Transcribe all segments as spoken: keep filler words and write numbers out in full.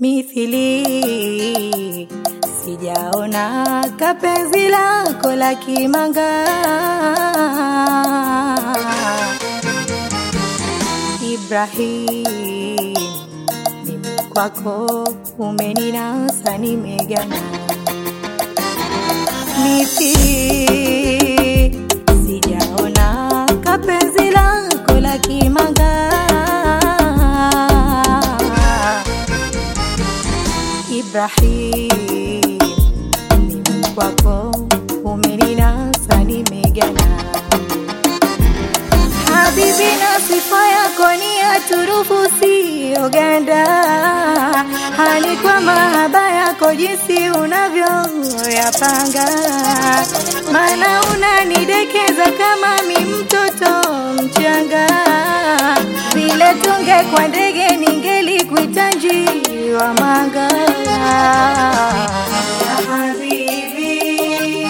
mithili, sijaona kapenzi lako la kimanga. Ibrahim, mimi kwako umeninasa nimegana. Mithili, sijaona kapenzi lako la kimanga. Ibrahim, mimi kwako umeninasa nimegana. Habibi, na sifa yako ni ya turufu siyo ganda. Hali kwa mahaba yako jinsi unavyoyapanga. Maana unanidekeza kama mi mtoto mchanga. Vile tunge kwa ndege ningelikuita njiwa manga. Ya habibi,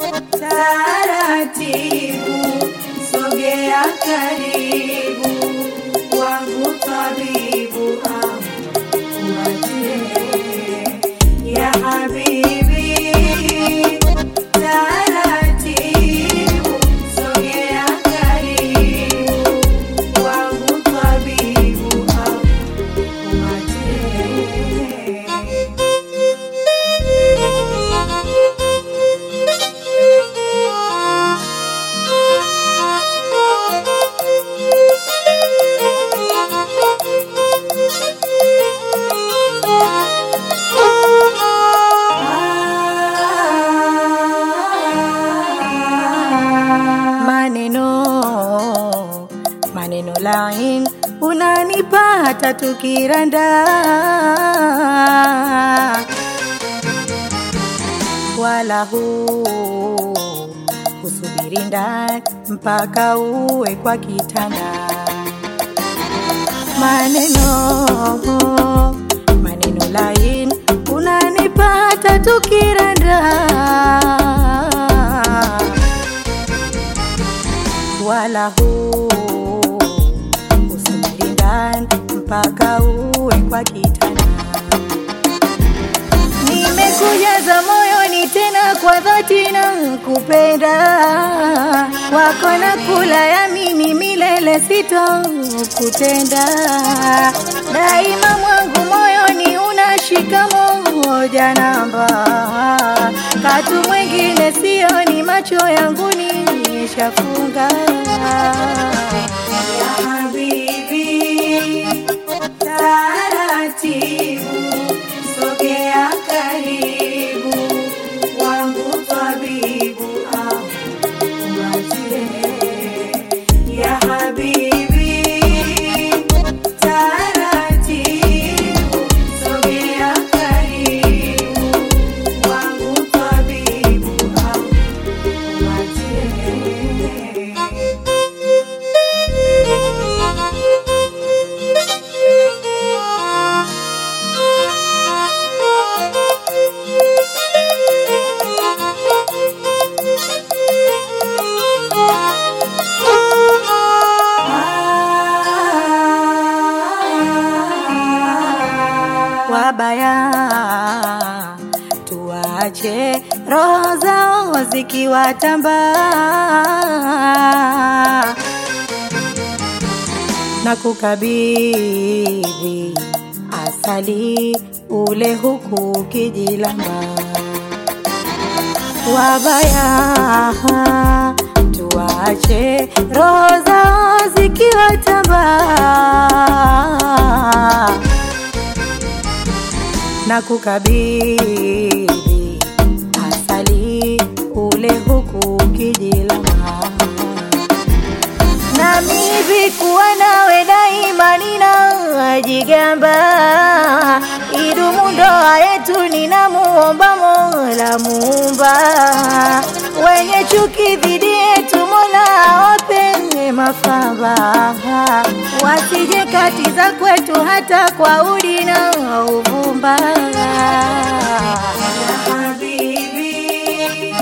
taratibu, sogea karibu, wangu tabibu akumatie. Ya habibi, taratibu, sogea karibu, wangu tabibu akumatie. Maneno, maneno lain unanipata tukiranda. Wala huu usubiri ndani mpaka uwe kwa kitanda. Maneno, maneno lain unanipata tukiranda. Wala huu usubiri ndani mpaka uwe kwa kitanda. Nimekujaza moyoni tena kwa dhati na kupenda. Wako na kula ya mimi milele sitokutenda. Daima mwangu moyoni unashika moja namba. Katu mwingine sioni, macho yangu nishafunga. Ya habibi, taratibu, sogea karibu, wangu tabibu akumatie. Ya habibi, taratibu, sogea karibu, wangu tabibu akumatie. Wabaya tuache roho zao zikiwatamba. Na kukabidhi asali ule huku ukijilamba. Wabaya tuache roho zao zikiwatamba. Na kukabidhi asali ule huku ukijilamba. Na mimi kuwa nawe daima ninajigamba. Idumu ndoa yetu ninamuomba Mola Muumba. Wenye chuki dhidi yetu Mola awape mafamba. Wasije katiza kwetu hata kwa udi na uvumba. Ya habibi,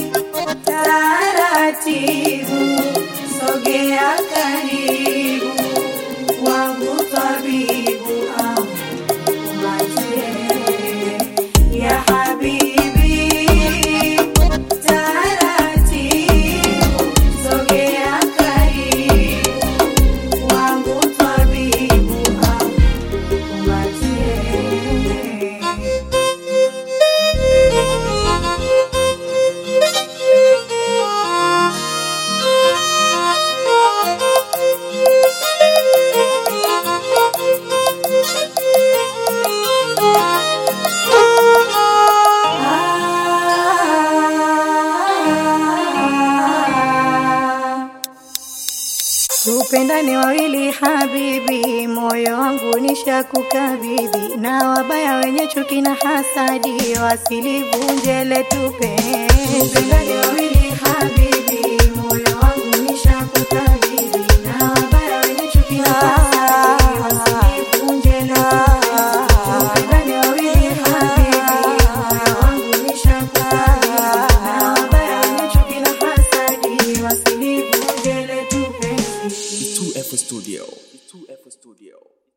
taratibu, sogea karibu, wangu tabibu akumatie. Tupendane wawili habibi, moyo wangu nishakukabidhi, na wabaya wenye chuki na hasadi wasilivunje letu penzi. Tupendane wawili habibi, moyo wangu nishakukabidhi, na wabaya wenye chuki na hasadi wasilivunje letu penzi. Tupendane wawili habibi, moyo wangu nishakukabidhi, na wabaya wenye chuki na hasadi wasilivunje letu penzi. two F Studio. two F Studio.